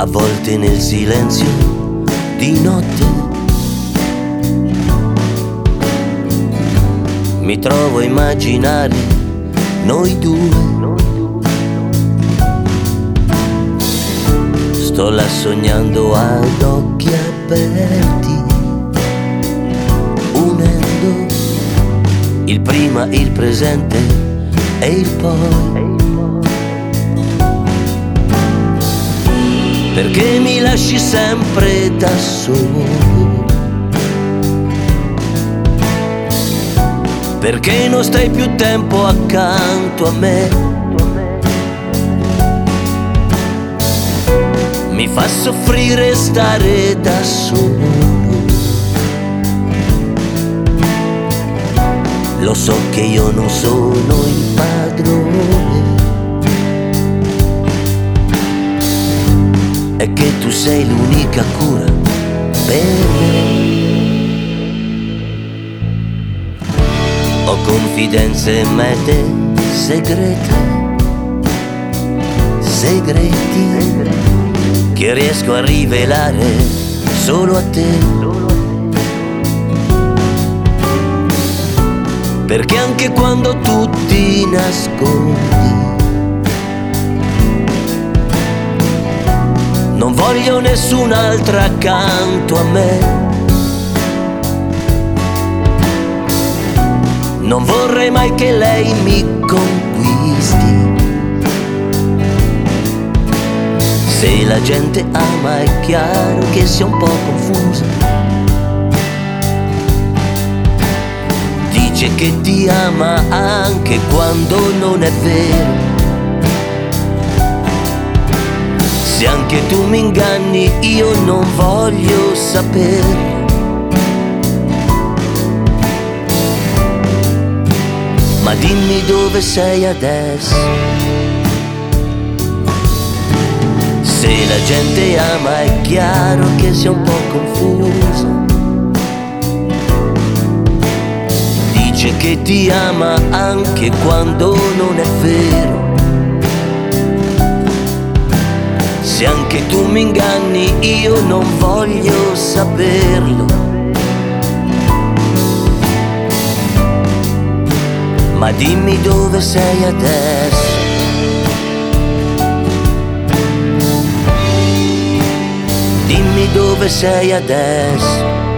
a volte nel silenzio di notte mi trovo a immaginare noi due. Sto là sognando ad occhi aperti, unendo il prima, il presente e il poi. Perché mi lasci sempre da solo? Perché non stai più tempo accanto a me? Mi fa soffrire stare da solo. Lo so che io non sono il padrone e che tu sei l'unica cura per me. Ho confidenze e mete segrete, segreti che riesco a rivelare solo a te. Perché anche quando tu ti nascondi non voglio nessun'altra accanto a me. Non vorrei mai che lei mi conquisti. Se la gente ama è chiaro che sia un po' confusa. Dice che ti ama anche quando non è vero. Se anche tu mi inganni io non voglio sapere. Ma dimmi dove sei adesso. Se la gente ama è chiaro che sia un po' confusa. Dice che ti ama anche quando non è vero. Se anche tu mi inganni io non voglio saperlo. Ma dimmi dove sei adesso. Dimmi dove sei adesso.